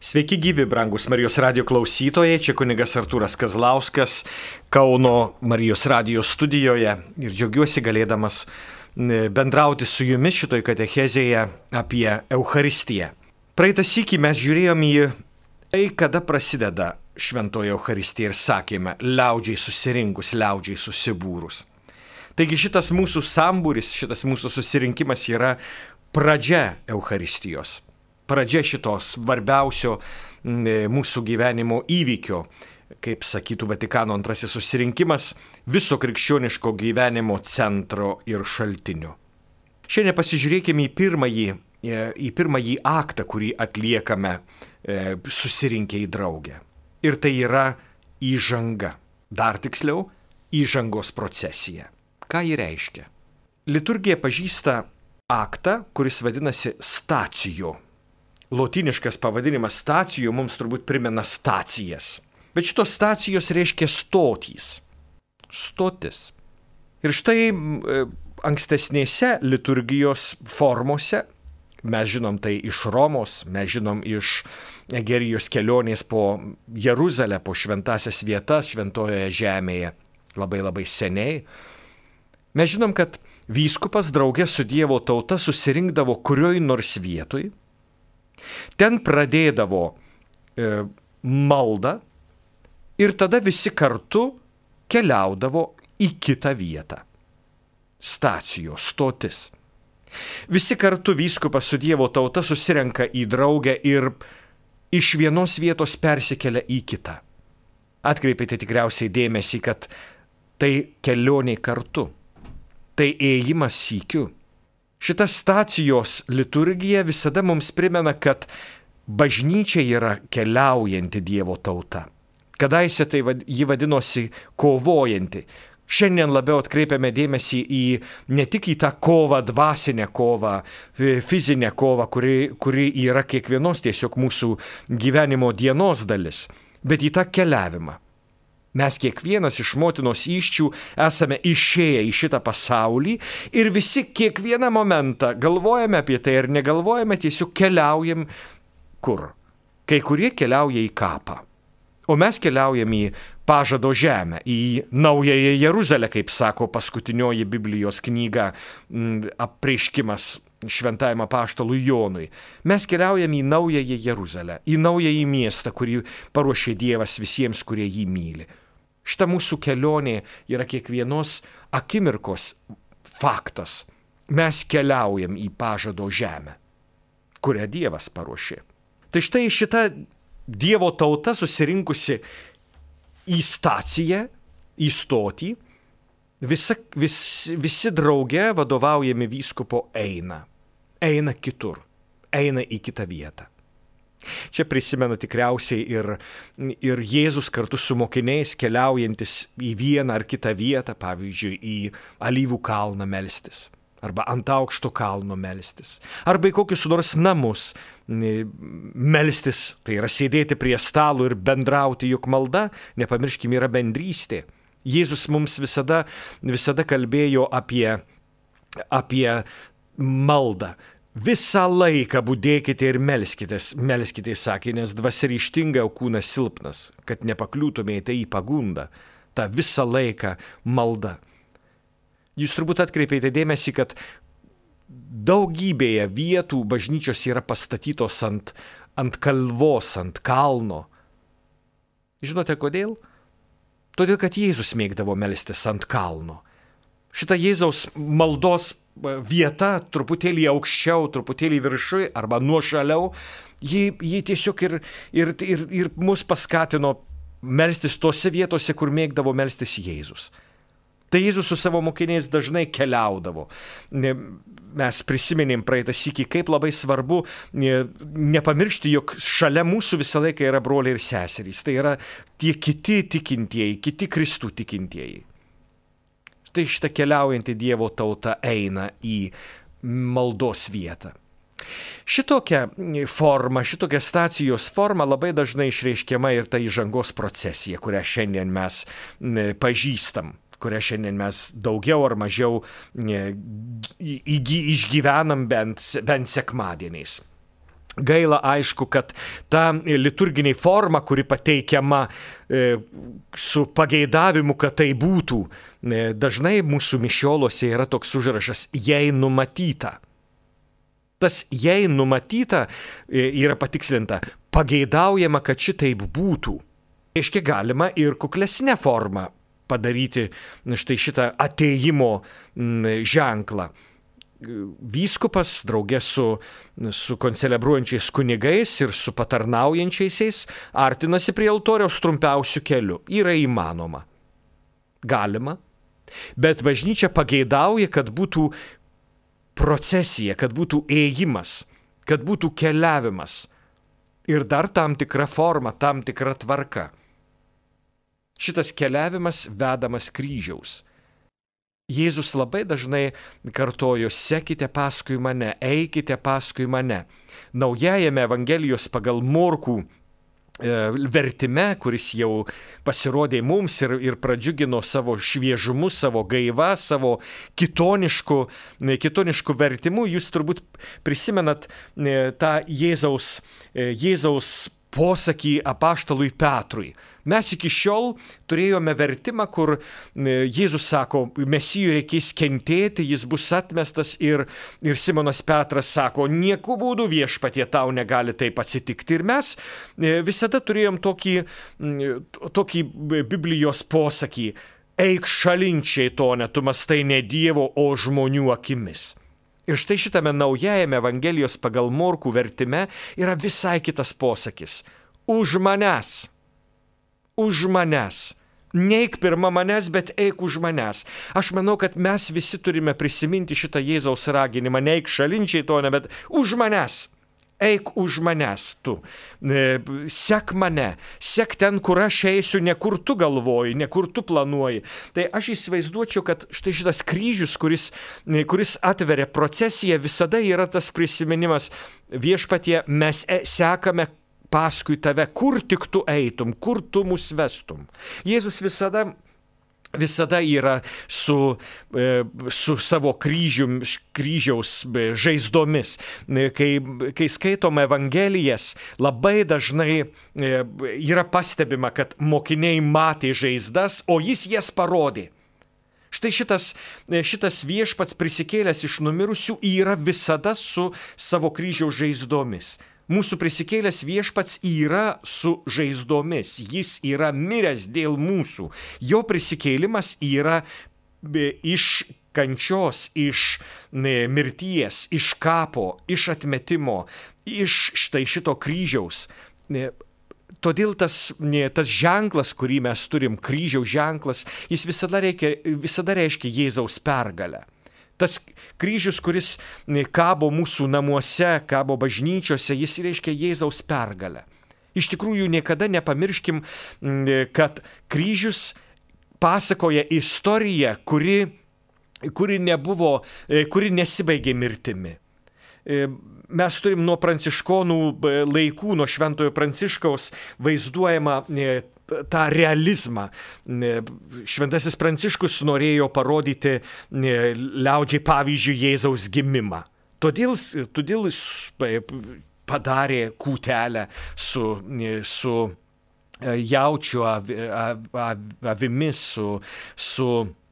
Sveiki gyvi, brangus Marijos radijo klausytojai, čia kunigas Artūras Kazlauskas, Kauno Marijos radijo studijoje ir džiaugiuosi galėdamas bendrauti su jumis šitoj katechezėje apie Eucharistiją. Praeitą sykį mes žiūrėjom į tai, kada prasideda šventoji Eucharistija ir sakėme, liaudžiai susirinkus, liaudžiai susibūrus. Taigi šitas mūsų sambūris, šitas mūsų susirinkimas yra pradžia Eucharistijos. Pradžia šito svarbiausio mūsų gyvenimo įvykio, kaip sakytų Vatikano antrasis susirinkimas, viso krikščioniško gyvenimo centro ir šaltinio. Šiandien pasižiūrėkime į pirmąjį aktą, kurį atliekame susirinkę į draugę. Ir tai yra įžanga. Dar tiksliau, įžangos procesija. Ką ji reiškia? Liturgija pažįsta aktą, kuris vadinasi stacijo. Lotyniškas pavadinimas stacijų mums turbūt primena stacijas. Bet šitos stacijos reiškia stotys. Stotis. Ir štai ankstesnėse liturgijos formose, mes žinom tai iš Romos, mes žinom iš Egerijos kelionės po Jeruzalę, po šventasias vietas šventojoje žemėje, labai seniai. Mes žinom, kad vyskupas draugė su Dievo tauta susirinkdavo kurioj nors vietoj. Ten pradėdavo maldą ir tada visi kartu keliaudavo į kitą vietą. Stacijo, stotis. Visi kartu vyskupas su Dievo tauta susirenka į draugę ir iš vienos vietos persikelia į kitą. Atkreipėte tikriausiai dėmesį, kad tai kelionė kartu. Tai ėjimas sykiu. Šita stacijos liturgija visada mums primena, kad bažnyčia yra keliaujanti Dievo tauta. Kadaise tai ji vadinosi kovojanti. Šiandien labiau atkreipiame dėmesį ne tik į tą kovą, dvasinę kovą, fizinę kovą, kuri yra kiekvienos tiesiog mūsų gyvenimo dienos dalis, bet į tą keliavimą. Mes kiekvienas iš motinos įsčių esame išėję į šitą pasaulį ir visi kiekvieną momentą galvojame apie tai ar negalvojame, tiesiog keliaujam kur. Kai kurie keliauja į kapą, o mes keliaujam į pažado žemę, į Naująją Jeruzalę, kaip sako paskutinioji Biblijos knyga apreiškimas šventajam apaštalui Jonui. Mes keliaujam į Naująją Jeruzalę, į naująjį miestą, kurį paruošė Dievas visiems, kurie jį myli. Šita mūsų kelionė yra kiekvienos akimirkos faktas. Mes keliaujam į pažado žemę, kurią Dievas paruošė. Tai štai šita Dievo tauta susirinkusi į staciją, į stotį, visi drauge vadovaujami vyskupo eina kitur, eina į kitą vietą. Čia prisimenu tikriausiai ir Jėzus kartu su mokiniais keliaujantis į vieną ar kitą vietą, pavyzdžiui, į Alyvų kalną melstis, arba ant aukšto kalno melstis, arba į kokius nors namus melstis, tai yra sėdėti prie stalo ir bendrauti, juk malda, nepamirškime, yra bendrystė. Jėzus mums visada kalbėjo apie maldą. Visą laiką budėkite ir melskite, sakė, nes dvasia ryžtinga, o kūnas silpnas, kad nepakliūtumėte į pagundą. Ta visą laiką malda. Jūs turbūt atkreipėte dėmesį, kad daugybėje vietų bažnyčios yra pastatytos ant kalvos, ant kalno. Žinote kodėl? Todėl, kad Jėzus mėgdavo melstis ant kalno. Šita Jėzaus maldos vieta truputėlį aukščiau, truputėlį viršui arba nuošaliau, ji tiesiog ir mus paskatino melstis tose vietose, kur mėgdavo melstis Jėzus. Tai Jėzus su savo mokiniais dažnai keliaudavo. Mes prisiminėm praeitą sykį, kaip labai svarbu nepamiršti, jog šalia mūsų visą laiką yra broliai ir seserys. Tai yra tie kiti tikintieji, kiti Kristų tikintieji. Tai šitą keliaujantį Dievo tauta eina į maldos vietą. Šitokia stacijos forma labai dažnai išreiškiama ir ta įžangos procesija, kurią šiandien mes pažįstam, kurią šiandien mes daugiau ar mažiau išgyvenam bent sekmadieniais. Gaila aišku, kad ta liturginė forma, kuri pateikiama su pageidavimu, kad tai būtų, dažnai mūsų mišiolose yra toks užrašas "jei numatyta". Tas "jei numatyta" yra patikslinta, pageidaujama, kad šitaip būtų. Reiškia, galima ir kuklesnę formą padaryti štai šitą atėjimo ženklą. Vyskupas draugė su koncelebruojančiais kunigais ir su patarnaujančiaisiais artinasi prie altoriaus trumpiausiu keliu. Yra įmanoma. Galima. Bet bažnyčia pageidauja, kad būtų procesija, kad būtų ėjimas, kad būtų keliavimas. Ir dar tam tikra forma, tam tikra tvarka. Šitas keliavimas vedamas kryžiaus. Jėzus labai dažnai kartojo: sekite paskui mane, eikite paskui mane. Naujajame Evangelijos pagal Morkų vertime, kuris jau pasirodė mums ir pradžiugino savo šviežumu, savo gaiva, savo kitonišku vertimu, jūs turbūt prisimenat tą Jėzaus posakį apaštalui Petrui. Mes iki šiol turėjome vertimą, kur Jėzus sako, Mesijui reikės kentėti, jis bus atmestas ir Simonas Petras sako, nieku būdu viešpatie tau negali taip atsitikti. Ir mes visada turėjom tokį Biblijos posakį: eik šalinčiai tone, tu mastai ne Dievo, o žmonių akimis. Ir štai šitame naujajame Evangelijos pagal Morkų vertime yra visai kitas posakis. Už manęs. Už manęs. Neik pirma manęs, bet eik už manęs. Aš manau, kad mes visi turime prisiminti šitą Jėzaus raginimą. Neik šalinčiai tone, bet už manęs. Eik už manęs tu. Sek mane. Sek ten, kur aš eisiu, ne kur tu galvoji, ne kur tu planuoji. Tai aš įsivaizduočiau, kad štai šitas kryžius, kuris atveria procesiją, visada yra tas prisiminimas: viešpatie, mes sekame paskui tave, kur tik tu eitum, kur tu mus vestum. Jėzus visada yra su savo kryžiaus žaizdomis. Kai skaitome Evangelijas, labai dažnai yra pastebima, kad mokiniai matė žaizdas, o jis jas parodė. Štai šitas viešpats prisikėlęs iš numirusių yra visada su savo kryžiaus žaizdomis. Mūsų prisikėlęs viešpats yra su žaizdomis, jis yra miręs dėl mūsų. Jo prisikėlimas yra iš kančios, iš mirties, iš kapo, iš atmetimo, iš štai šito kryžiaus. Todėl tas ženklas, kurį mes turim, kryžiaus ženklas, jis visada reiškia Jėzaus pergalę. Tas kryžius, kuris kabo mūsų namuose, kabo bažnyčiose, jis reiškia Jėzaus pergalę. Iš tikrųjų, niekada nepamirškim, kad kryžius pasakoja istoriją, kuri nesibaigė mirtimi. Mes turim nuo pranciškonų laikų, nuo Šventojo Pranciškaus vaizduojama tą realizmą. Šventasis Pranciškus norėjo parodyti liaudžiai pavyzdžiui Jėzaus gimimą. Todėl jis padarė kūtelę su jaučiu avimis, su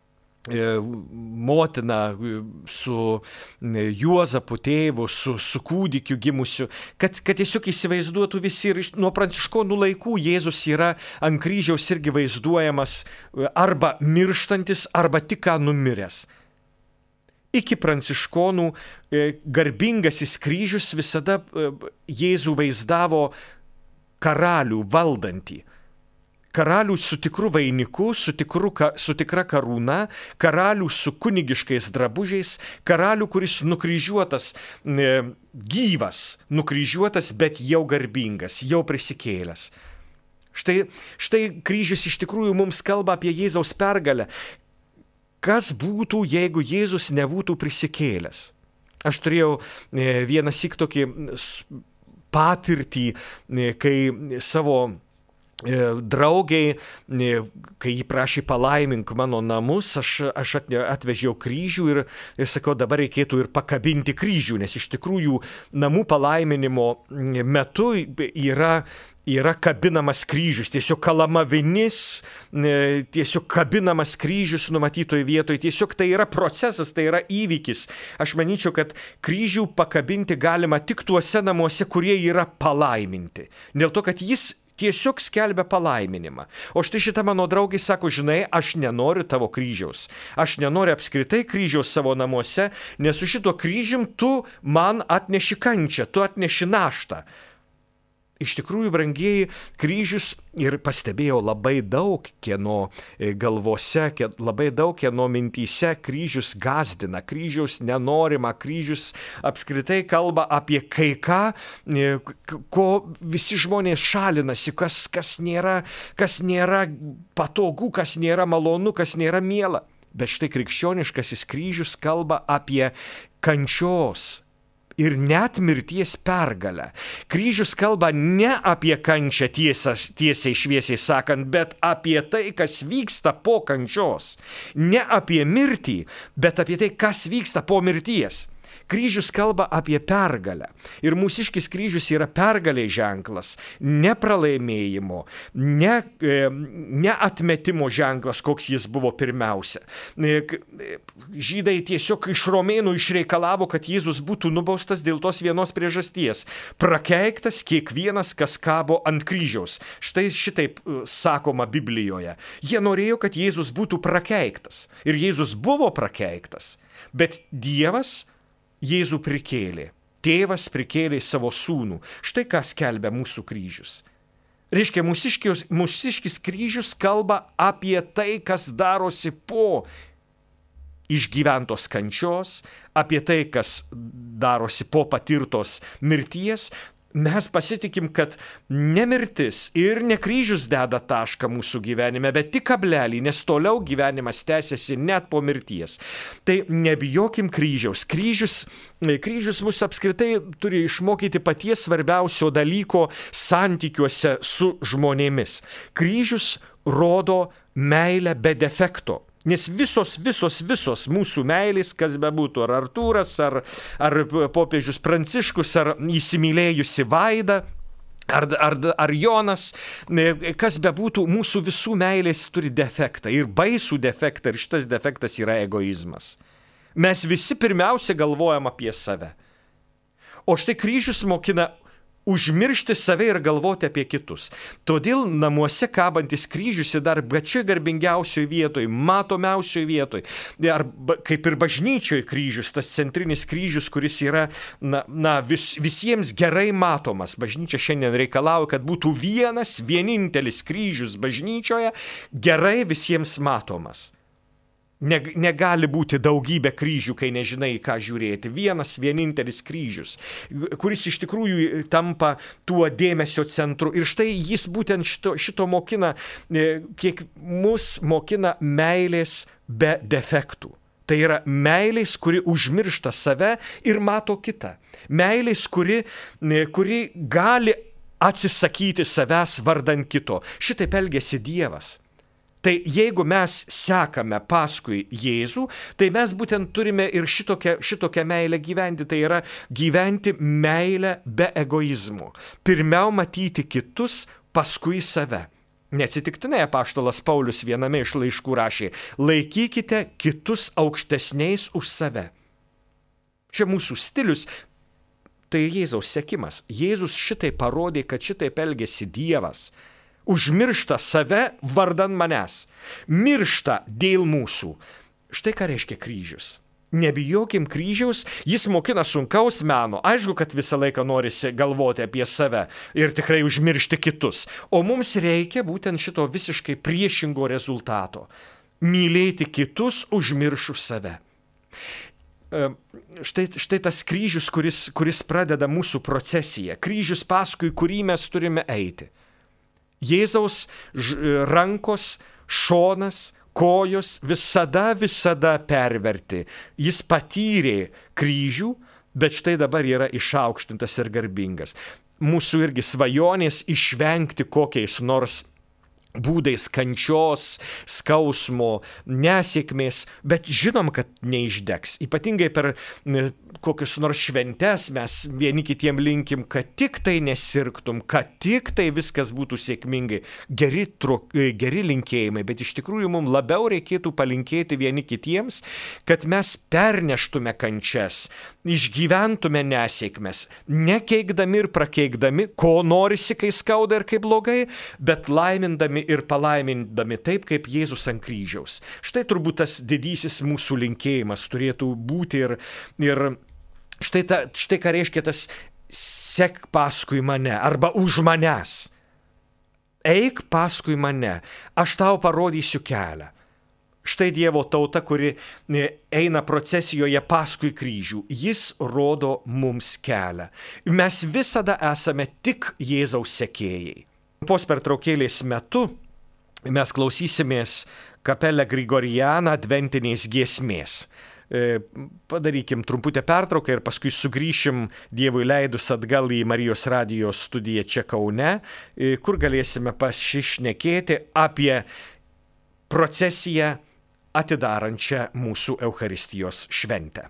motina, su Juozapu tėvu, su kūdikiu gimusiu, kad tiesiog įsivaizduotų visi. Ir nuo pranciškonų laikų Jėzus yra ant kryžiaus irgi vaizduojamas arba mirštantis, arba tik ką numiręs. Iki pranciškonų garbingasis kryžius visada Jėzų vaizdavo karalių valdantį. Karalių su tikru vainiku, su tikra karūna, karalių su kunigiškais drabužiais, karalių, kuris nukryžiuotas, gyvas, nukryžiuotas, bet jau garbingas, jau prisikėlęs. Štai kryžius iš tikrųjų mums kalba apie Jėzaus pergalę. Kas būtų, jeigu Jėzus nebūtų prisikėlęs? Aš turėjau vienąsyk tokį patirtį, kai savo draugiai, kai jį prašė palaimink mano namus, aš atvežiau kryžių ir sakau, dabar reikėtų ir pakabinti kryžių, nes iš tikrųjų namų palaiminimo metu yra kabinamas kryžius, tiesiog kalama vinis, tiesiog kabinamas kryžius numatytoje vietoje, tiesiog tai yra procesas, tai yra įvykis. Aš manyčiau, kad kryžių pakabinti galima tik tuose namuose, kurie yra palaiminti. Dėl to, kad jis tiesiog skelbia palaiminimą. O štai šita mano draugė sako, žinai, aš nenoriu tavo kryžiaus. Aš nenoriu apskritai kryžiaus savo namuose, nes su šito kryžium tu man atneši kančią, tu atneši naštą. Iš tikrųjų, brangieji, kryžius ir pastebėjau labai daug kieno galvose, labai daug kieno mintyse kryžius gazdina, kryžiaus nenorima, kryžius apskritai kalba apie kai ką, ko visi žmonės šalinasi, kas nėra patogu, kas nėra malonu, kas nėra miela. Bet štai krikščioniškasis kryžius kalba apie kančios ir net mirties pergalę. Kryžius kalba ne apie kančią tiesiai šviesiai sakant, bet apie tai, kas vyksta po kančios. Ne apie mirtį, bet apie tai, kas vyksta po mirties. Kryžius kalba apie pergalę. Ir mūsiškis kryžius yra pergalės ženklas, ne pralaimėjimo, ne atmetimo ženklas, koks jis buvo pirmiausia. Žydai tiesiog iš romėnų išreikalavo, kad Jėzus būtų nubaustas dėl tos vienos priežasties. Prakeiktas kiekvienas, kas kabo ant kryžiaus. Štai šitaip sakoma Biblijoje. Jie norėjo, kad Jėzus būtų prakeiktas. Ir Jėzus buvo prakeiktas. Bet Dievas Jėzų prikėlė. Tėvas prikėlė savo sūnų. Štai ką skelbia mūsų kryžius. Reiškia, mūsiškis kryžius kalba apie tai, kas darosi po išgyventos kančios, apie tai, kas darosi po patirtos mirties. Mes pasitikim, kad ne mirtis ir ne kryžius deda tašką mūsų gyvenime, bet tik kablelį, nes toliau gyvenimas tęsiasi net po mirties. Tai nebijokim kryžiaus. Kryžius mus apskritai turi išmokyti paties svarbiausio dalyko santykiuose su žmonėmis. Kryžius rodo meilę be defekto. Nes visos mūsų meilės, kas bebūtų, ar Artūras, ar popiežius Pranciškus, ar įsimylėjusi Vaida, ar Jonas, kas bebūtų, mūsų visų meilės turi defektą ir baisų defektą, ir šitas defektas yra egoizmas. Mes visi pirmiausia galvojam apie save. O štai kryžius mokina užmiršti save ir galvoti apie kitus. Todėl namuose kabantis kryžius dar pačioj garbingiausioj vietoj, matomiausioj vietoj, ar kaip ir bažnyčioje kryžius, tas centrinis kryžius, kuris yra visiems gerai matomas. Bažnyčia šiandien reikalauja, kad būtų vienintelis kryžius bažnyčioje gerai visiems matomas. Negali būti daugybė kryžių, kai nežinai, ką žiūrėti. Vienintelis kryžius, kuris iš tikrųjų tampa tuo dėmesio centru. Ir štai jis būtent šito mokina, kiek mus mokina meilės be defektų. Tai yra meilės, kuri užmiršta save ir mato kitą. Meilės, kuri gali atsisakyti savęs vardan kito. Šitaip elgiasi Dievas. Tai jeigu mes sekame paskui Jėzų, tai mes būtent turime ir šitokią meilę gyventi. Tai yra gyventi meilę be egoizmo. Pirmiau matyti kitus, paskui save. Neatsitiktinai apaštalas Paulius viename iš laiškų rašė: laikykite kitus aukštesniais už save. Čia mūsų stilius. Tai Jėzaus sekimas. Jėzus šitai parodė, kad šitaip elgėsi Dievas. Užmiršta save vardan manęs. Miršta dėl mūsų. Štai ką reiškia kryžius. Nebijokim kryžiaus, jis mokina sunkaus meno. Aišku, kad visą laiką norisi galvoti apie save ir tikrai užmiršti kitus. O mums reikia būtent šito visiškai priešingo rezultato. Mylėti kitus užmiršus save. Štai tas kryžius, kuris pradeda mūsų procesiją. Kryžius, paskui kurį mes turime eiti. Jėzaus rankos, šonas, kojos visada perverti. Jis patyrė kryžių, bet štai dabar yra išaukštintas ir garbingas. Mūsų irgi svajonės išvengti kokiais nors būdais kančios, skausmo, nesėkmės, bet žinom, kad neišdegs. Ypatingai per kokius nors šventes mes vieni kitiem linkim, kad tik tai nesirgtum, kad tik tai viskas būtų sėkmingai. Geri linkėjimai, bet iš tikrųjų mums labiau reikėtų palinkėti vieni kitiems, kad mes perneštume kančias, išgyventume nesėkmes, nekeikdami ir prakeikdami, ko norisi, kai skauda ir kai blogai, bet laimindami ir palaimindami taip, kaip Jėzus ant kryžiaus. Štai turbūt tas didysis mūsų linkėjimas turėtų būti ir štai ką reiškia tas sek paskui mane arba už manęs. Eik paskui mane, aš tau parodysiu kelią. Štai Dievo tauta, kuri eina procesijoje paskui kryžių. Jis rodo mums kelią. Mes visada esame tik Jėzaus sekėjai. Pos pertraukėlės metu mes klausysimės kapelę Grigorianą adventinės giesmės. Padarykim trumputę pertrauką ir paskui sugrįšim Dievui leidus atgal į Marijos radijo studiją čia Kaune, kur galėsime pasišnekėti apie procesiją atidarančią mūsų Eucharistijos šventę.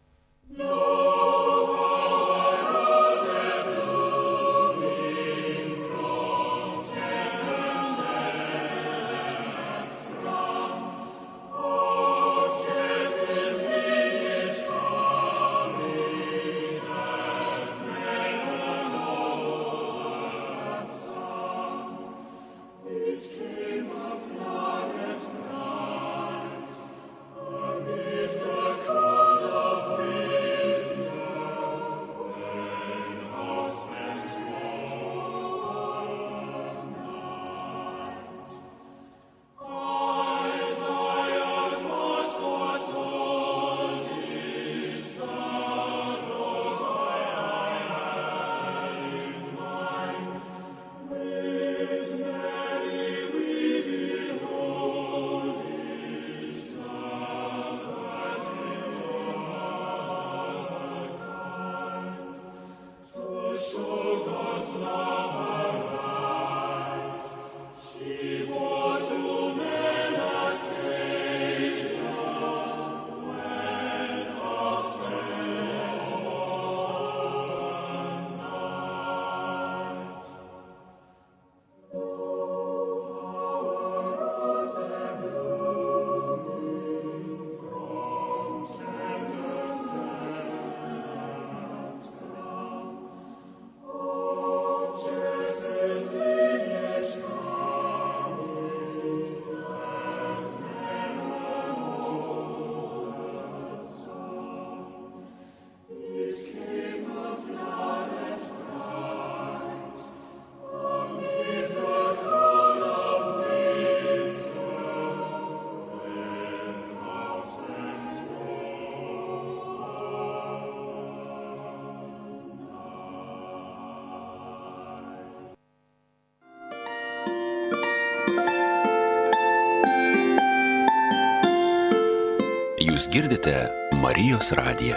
Jūs girdite Marijos radiją.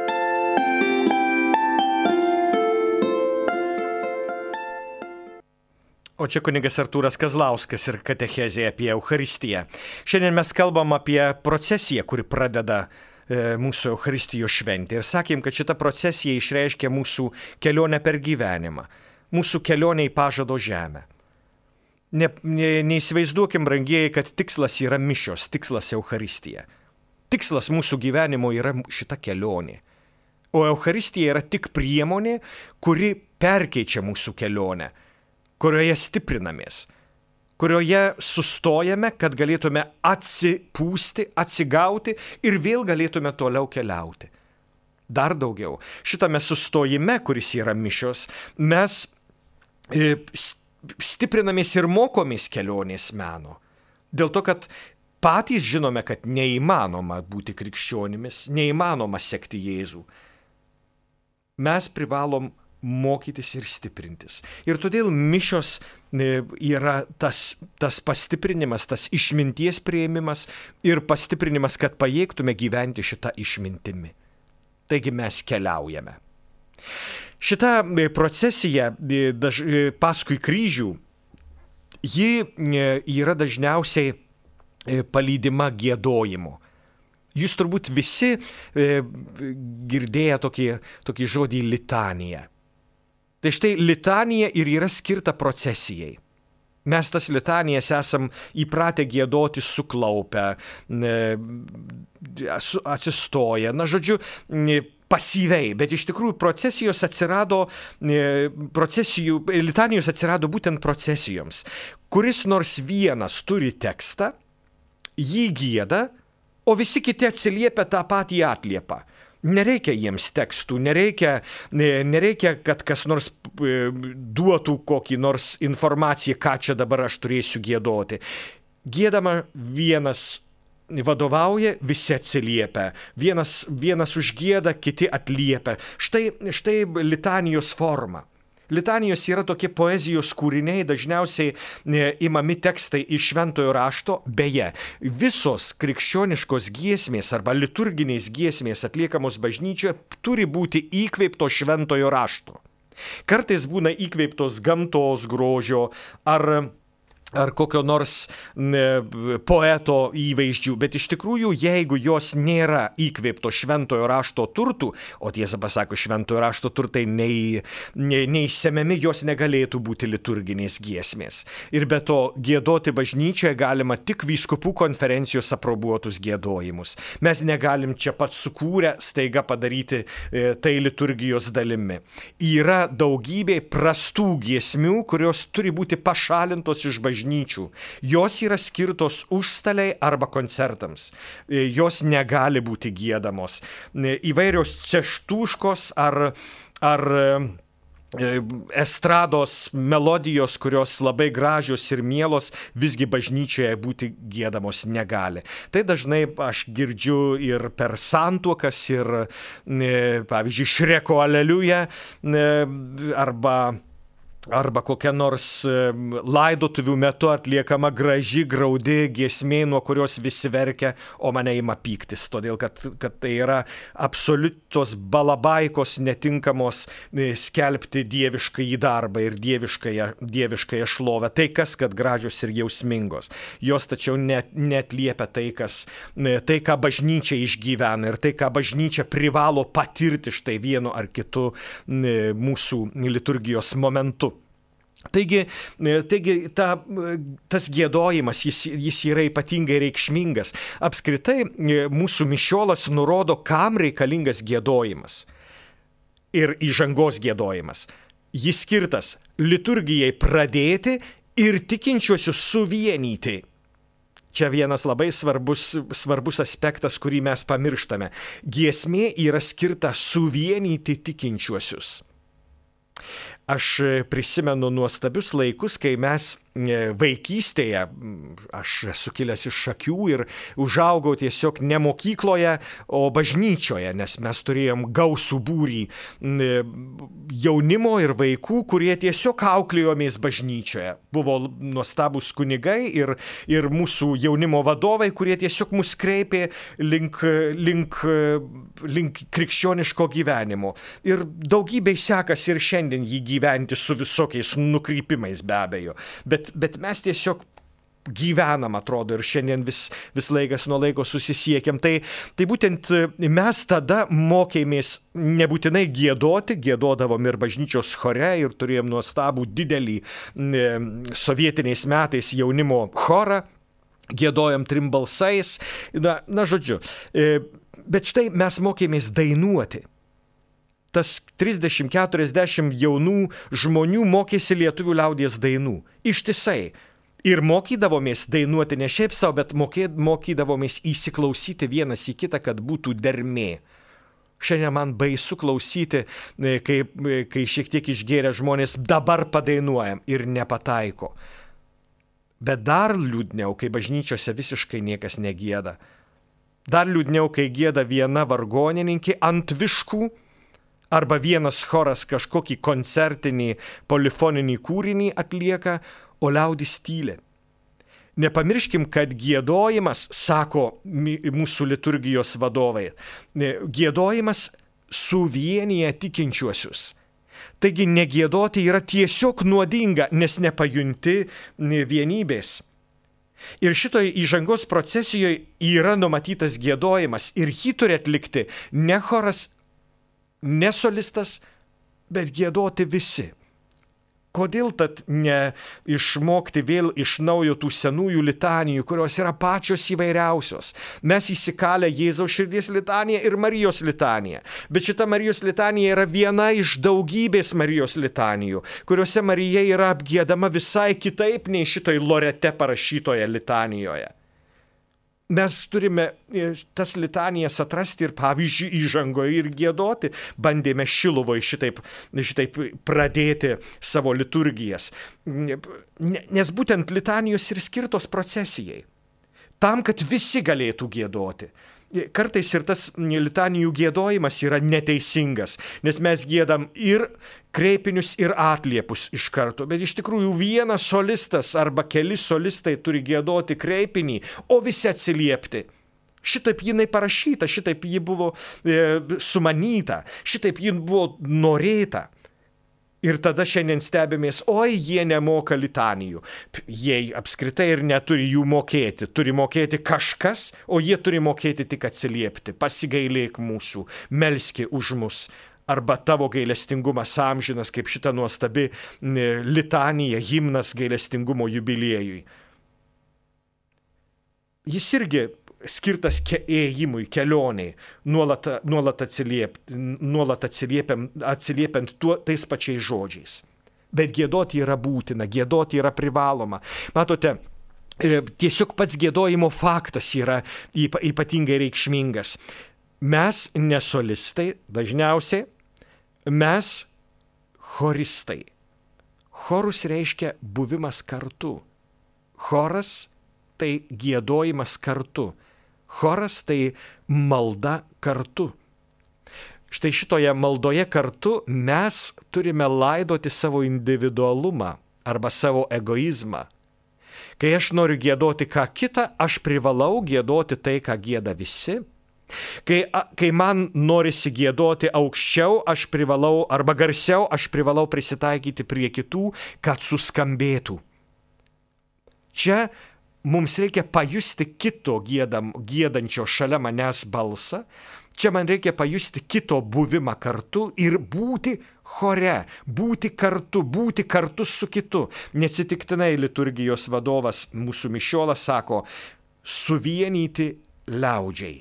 O čia kunigas Artūras Kazlauskas ir katechezė apie Eucharistiją. Šiandien mes kalbam apie procesiją, kuri pradeda mūsų Eucharistijos šventę. Ir sakėm, kad šita procesija išreiškia mūsų kelionę per gyvenimą, mūsų kelionę į pažado žemę. Neįsivaizduokim, brangieji, kad tikslas yra mišios, tikslas Eucharistija. Tikslas mūsų gyvenimo yra šita kelionė. O Eucharistija yra tik priemonė, kuri perkeičia mūsų kelionę, kurioje stiprinamės, kurioje sustojame, kad galėtume atsipūsti, atsigauti ir vėl galėtume toliau keliauti. Dar daugiau. Šitame sustojime, kuris yra mišios, mes stiprinamės ir mokomės kelionės meno. Dėl to, kad patys žinome, kad neįmanoma būti krikščionimis, neįmanoma sekti Jėzų. Mes privalom mokytis ir stiprintis. Ir todėl mišios yra tas pastiprinimas, tas išminties priėmimas ir pastiprinimas, kad pajėgtume gyventi šitą išmintimi. Taigi mes keliaujame. Šita procesija paskui kryžių ji yra dažniausiai palydima giedojimu. Jūs turbūt visi girdėję tokį žodį litanija. Tai štai litanija ir yra skirta procesijai. Mes tas litanijas esam įpratę giedoti suklaupę, atsistoję, pasyviai, bet iš tikrųjų litanijos atsirado būtent procesijoms. Kuris nors vienas turi tekstą, jį gieda, o visi kiti atsiliepia tą patį atliepą. Nereikia jiems tekstų, nereikia, kad kas nors duotų kokį nors informaciją, ką čia dabar aš turėsiu giedoti. Giedama vienas vadovauja, visi atsiliepia. Vienas užgieda, kiti atliepia. Štai litanijos forma. Litanijos yra tokie poezijos kūriniai, dažniausiai imami tekstai iš šventojo rašto. Beje, visos krikščioniškos giesmės arba liturginės giesmės atliekamos bažnyčioje turi būti įkvėptos šventojo rašto. Kartais būna įkvėptos gamtos grožio ar kokio nors poeto įvaizdžių, bet iš tikrųjų, jeigu jos nėra įkvėpto šventojo rašto turtų, o tiesą pasako, šventojo rašto turtai neįsemiami, jos negalėtų būti liturginės giesmės. Ir be to, giedoti bažnyčioje galima tik vyskupų konferencijos aprobuotus giedojimus. Mes negalim čia pat sukūrę staiga padaryti tai liturgijos dalimi. Yra daugybė prastų giesmių, kurios turi būti pašalintos iš bažnyčių. Jos yra skirtos užstaliai arba koncertams. Jos negali būti giedamos. Įvairios češtuškos ar estrados melodijos, kurios labai gražios ir mielos, visgi bažnyčioje būti giedamos negali. Tai dažnai aš girdžiu ir per santuokas, ir pavyzdžiui, Šreko aleliuja arba kokia nors laidotuvių metu atliekama graži, graudi giesmė, nuo kurios visi verkia, o mane ima pyktis, todėl kad tai yra absoliutos balabaikos netinkamos skelbti dieviškąjį darbą ir dieviškąją šlovę. Tai kas, kad gražios ir jausmingos. Jos tačiau neatliepia tai, ką bažnyčia išgyvena ir tai, ką bažnyčia privalo patirti štai vienu ar kitu mūsų liturgijos momentu. Taigi tas giedojimas, jis yra ypatingai reikšmingas. Apskritai mūsų mišiolas nurodo, kam reikalingas giedojimas ir įžangos giedojimas. Jis skirtas liturgijai pradėti ir tikinčiuosius suvienyti. Čia vienas labai svarbus aspektas, kurį mes pamirštame. Giesmė yra skirta suvienyti tikinčiuosius. Aš prisimenu nuostabius laikus, kai mes vaikystėje, aš esu kilęs iš Šakių ir užaugau tiesiog ne mokykloje, o bažnyčioje, nes mes turėjom gausų būrį jaunimo ir vaikų, kurie tiesiog auklėjomės bažnyčioje. Buvo nuostabūs kunigai ir mūsų jaunimo vadovai, kurie tiesiog mus kreipė link krikščioniško gyvenimo. Ir daugybei sekasi ir šiandien jį gyventi su visokiais nukrypimais be abejo. Bet mes tiesiog gyvenam, atrodo, ir šiandien vis laikas nuo laiko susisiekiam. Tai būtent mes tada mokėmės nebūtinai giedodavom ir bažnyčios chore ir turėjom nuostabų didelį sovietiniais metais jaunimo chorą, giedojom 3 balsais, na žodžiu. Bet štai mes mokėmės dainuoti. Tas 30-40 jaunų žmonių mokėsi lietuvių liaudies dainų. Ištisai. Ir mokydavomės dainuoti ne šiaip savo, bet mokydavomės įsiklausyti vienas į kitą, kad būtų dermė. Šiandien man baisu klausyti, kai šiek tiek išgėrę žmonės dabar padainuojam ir nepataiko. Bet dar liūdniau, kai bažnyčiose visiškai niekas negieda. Dar liūdniau, kai gieda viena vargonininkė ant viškų, arba vienas choras kažkokį koncertinį, polifoninį kūrinį atlieka, o liaudis tyli. Nepamirškim, kad giedojimas, sako mūsų liturgijos vadovai, giedojimas suvienyje tikinčiuosius. Taigi negiedoti yra tiesiog nuodinga, nes nepajunti vienybės. Ir šitoje įžangos procesijoje yra numatytas giedojimas ir jį turi atlikti ne choras, ne solistas, bet giedoti visi. Kodėl tad neišmokti vėl iš naujo tų senųjų litanijų, kurios yra pačios įvairiausios? Mes įsikalę Jėzaus širdies litaniją ir Marijos litaniją. Bet šita Marijos litanija yra viena iš daugybės Marijos litanijų, kuriuose Marija yra apgiedama visai kitaip nei šitoj Lorete parašytoje litanijoje. Mes turime tas litanijas atrasti ir pavyzdžiui įžangoje ir giedoti. Bandėme Šiluvoje šitaip pradėti savo liturgijas. Nes būtent litanijos ir skirtos procesijai. Tam, kad visi galėtų giedoti. Kartais ir tas litanijų giedojimas yra neteisingas, nes mes giedam ir kreipinius, ir atliepus iš karto. Bet iš tikrųjų vienas solistas arba keli solistai turi giedoti kreipinį, o visi atsiliepti. Šitaip jinai parašyta, šitaip ji buvo sumanyta, šitaip ji buvo norėta. Ir tada šiandien stebimės, oi, jie nemoka litanijų. Jie apskritai ir neturi jų mokėti. Turi mokėti kažkas, o jie turi mokėti tik atsiliepti. Pasigailėk mūsų, melski už mus. Arba tavo gailestingumas amžinas, kaip šita nuostabi litanija, himnas gailestingumo jubiliejui. Jis irgi skirtas ėjimui, kelioniai, nuolat atsiliepiant tais pačiais žodžiais. Bet giedoti yra būtina, giedoti yra privaloma. Matote, tiesiog pats giedojimo faktas yra ypatingai reikšmingas. Mes ne solistai, dažniausiai, mes choristai. Chorus reiškia buvimas kartu. Choras tai giedojimas kartu. Choras tai malda kartu. Štai šitoje maldoje kartu mes turime laidoti savo individualumą arba savo egoizmą. Kai aš noriu giedoti ką kitą, aš privalau giedoti tai, ką gieda visi. Kai man norisi giedoti aukščiau, aš privalau, arba garsiau, aš privalau prisitaikyti prie kitų, kad suskambėtų. Čia mums reikia pajusti kito giedančio šalia manęs balsą. Čia man reikia pajusti kito buvimą kartu ir būti chore, būti kartu su kitu. Neatsitiktinai liturgijos vadovas mūsų mišiolas sako, suvienyti liaudžiai.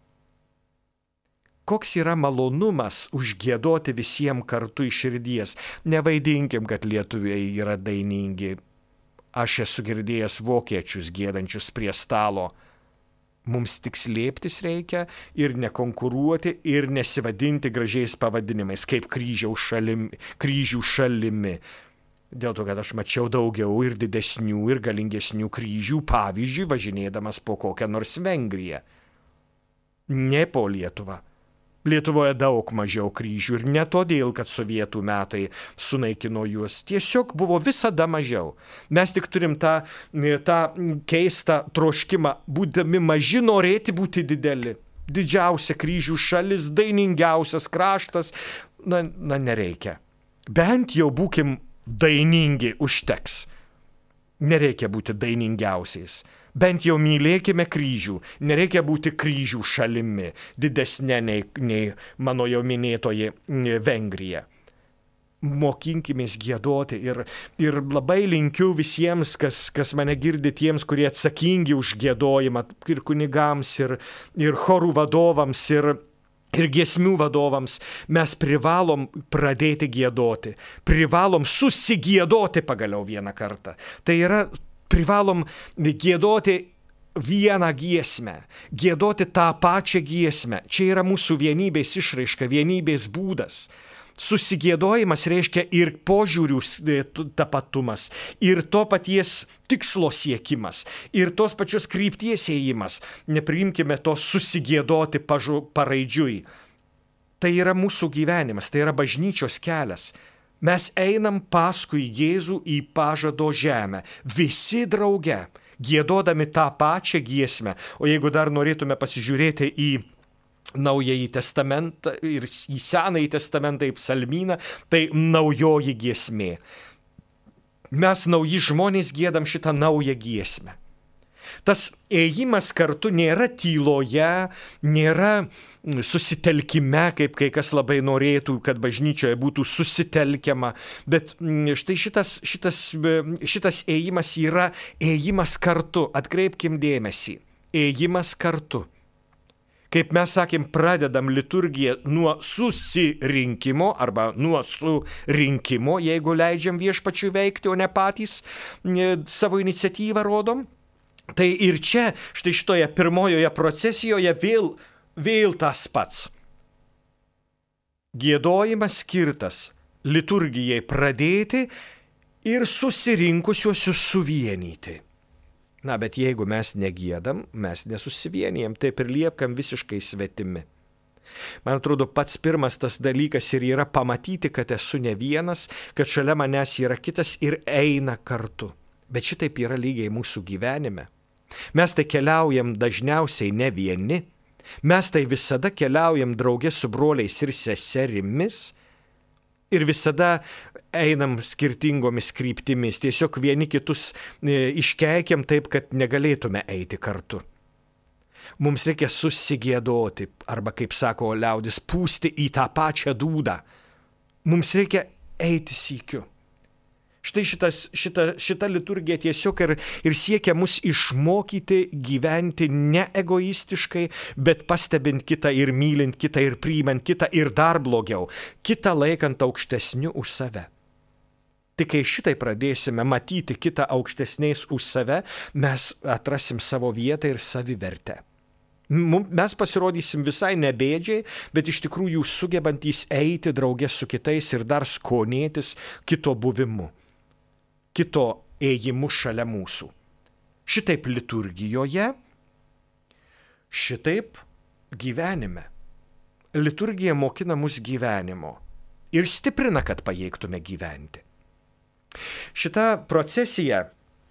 Koks yra malonumas užgiedoti visiems kartu iš širdies. Nevaidinkim, kad lietuviai yra dainingi. Aš esu girdėjęs vokiečius giedančius prie stalo. Mums tik slėptis reikia ir nekonkuruoti ir nesivadinti gražiais pavadinimais, kaip kryžių šalimi. Dėl to, kad aš mačiau daugiau ir didesnių ir galingesnių kryžių, pavyzdžiui, važinėdamas po kokią nors Vengriją. Ne po Lietuvą. Lietuvoje daug mažiau kryžių ir ne todėl, kad sovietų metai sunaikino juos. Tiesiog buvo visada mažiau. Mes tik turim tą keistą troškimą, būdami maži, norėti būti dideli. Didžiausia kryžių šalis, dainingiausias kraštas. Na, nereikia. Bent jau būkim dainingi, užteks. Nereikia būti dainingiausiais. Bent jau mylėkime kryžių. Nereikia būti kryžių šalimi, didesnė nei mano jau minėtoji Vengrija. Mokinkimės giedoti ir labai linkiu visiems, kas mane girdi, tiems, kurie atsakingi už giedojimą, ir kunigams, ir chorų vadovams, ir giesmių vadovams, mes privalom pradėti giedoti. Privalom susigiedoti pagaliau vieną kartą. Tai yra, privalom giedoti vieną giesmę, giedoti tą pačią giesmę. Čia yra mūsų vienybės išraiška, vienybės būdas. Susigiedojimas reiškia ir požiūrių tapatumas, ir to paties tikslo siekimas, ir tos pačios krypties ėjimas. Nepriimkime to susigiedoti paraidžiui. Tai yra mūsų gyvenimas, tai yra bažnyčios kelias. Mes einam paskui Jėzų į pažado žemę, visi drauge, giedodami tą pačią giesmę. O jeigu dar norėtume pasižiūrėti į Naująjį testamentą ir į Senąjį testamentą, į psalmyną, tai naujoji giesmė. Mes nauji žmonės giedam šitą naują giesmę. Tas ėjimas kartu nėra tyloje, nėra susitelkime, kaip kai kas labai norėtų, kad bažnyčioje būtų susitelkiama, bet štai šitas ėjimas yra ėjimas kartu, atkreipkim dėmesį, ėjimas kartu. Kaip mes sakėm, pradedam liturgiją nuo susirinkimo arba nuo surinkimo, jeigu leidžiam Viešpačiui veikti, o ne patys savo iniciatyvą rodom. Tai ir čia, štai šitoje pirmojoje procesijoje vėl tas pats. Giedojimas skirtas liturgijai pradėti ir susirinkusiuosius suvienyti. Na, bet jeigu mes negiedam, mes nesusivienijam, taip ir liekam visiškai svetimi. Man atrodo, pats pirmas tas dalykas ir yra pamatyti, kad esu ne vienas, kad šalia manęs yra kitas ir eina kartu. Bet šitaip yra lygiai mūsų gyvenime. Mes tai keliaujam dažniausiai ne vieni, mes tai visada keliaujam draugė su broliais ir seserimis ir visada einam skirtingomis kryptimis, tiesiog vieni kitus iškeikiam taip, kad negalėtume eiti kartu. Mums reikia susigiedoti, arba kaip sako liaudis, pūsti į tą pačią dūdą. Mums reikia eiti sykiu. Štai šita liturgija tiesiog ir siekia mus išmokyti gyventi ne egoistiškai, bet pastebint kitą ir mylint kitą ir priimant kitą ir dar blogiau, kitą laikant aukštesniu už save. Tik kai šitai pradėsime matyti kitą aukštesniais už save, mes atrasim savo vietą ir savivertę. Mes pasirodysim visai nebėdžiai, bet iš tikrųjų sugebantys eiti drauge su kitais ir dar skonėtis kito buvimu, kito ėjimu šalia mūsų. Šitaip liturgijoje, šitaip gyvenime. Liturgija mokina mus gyvenimo ir stiprina, kad pajėgtume gyventi. Šita procesija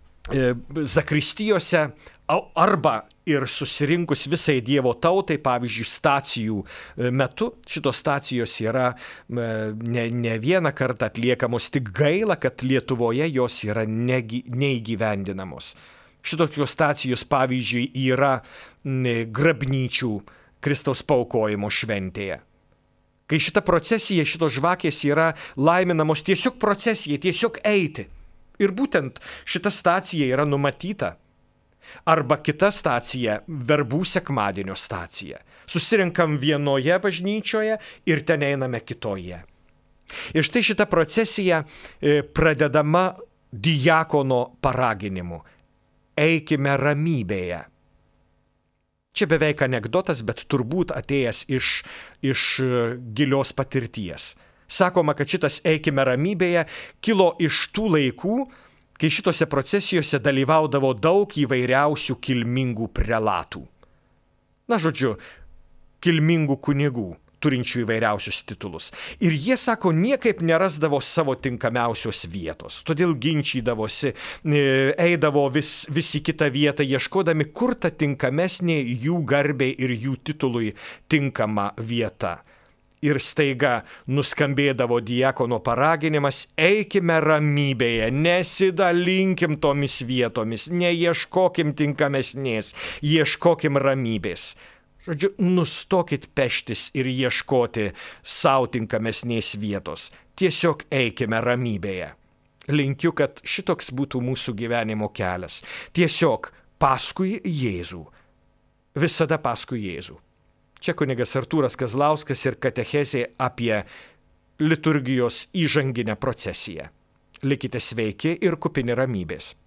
zakristijose arba ir susirinkus visai Dievo tautai, pavyzdžiui, stacijų metu, šitos stacijos yra ne vieną kartą atliekamos, tik gaila, kad Lietuvoje jos yra neįgyvendinamos. Šitokios stacijos, pavyzdžiui, yra grabnyčių Kristaus paaukojimo šventėje. Kai šita procesija, šitos žvakės yra laiminamos tiesiog procesijai, tiesiog eiti. Ir būtent šita stacija yra numatyta. Arba kita stacija, verbų sekmadienio stacija. Susirinkam vienoje bažnyčioje ir ten einame kitoje. Ir štai šita procesija pradedama diakono paraginimu. Eikime ramybėje. Čia beveik anekdotas, bet turbūt atėjęs iš gilios patirties. Sakoma, kad šitas eikime ramybėje kilo iš tų laikų, kai šitose procesijose dalyvaudavo daug įvairiausių kilmingų prelatų. Na, žodžiu, kilmingų kunigų, turinčių įvairiausius titulus. Ir jie, sako, niekaip nerasdavo savo tinkamiausios vietos. Todėl ginčydavosi, eidavo vis į kitą vietą, ieškodami, kur ta tinkamesnė jų garbei ir jų titului tinkama vieta. Ir staiga nuskambėdavo diakono paraginimas, eikime ramybėje, nesidalinkim tomis vietomis, neieškokim tinkamesnės, ieškokim ramybės. Žodžiu, nustokit peštis ir ieškoti savo tinkamesnės vietos. Tiesiog eikime ramybėje. Linkiu, kad šitoks būtų mūsų gyvenimo kelias. Tiesiog paskui Jėzų. Visada paskui Jėzų. Čia kunigas Artūras Kazlauskas ir katechezė apie liturgijos įžanginę procesiją. Likite sveiki ir kupini ramybės.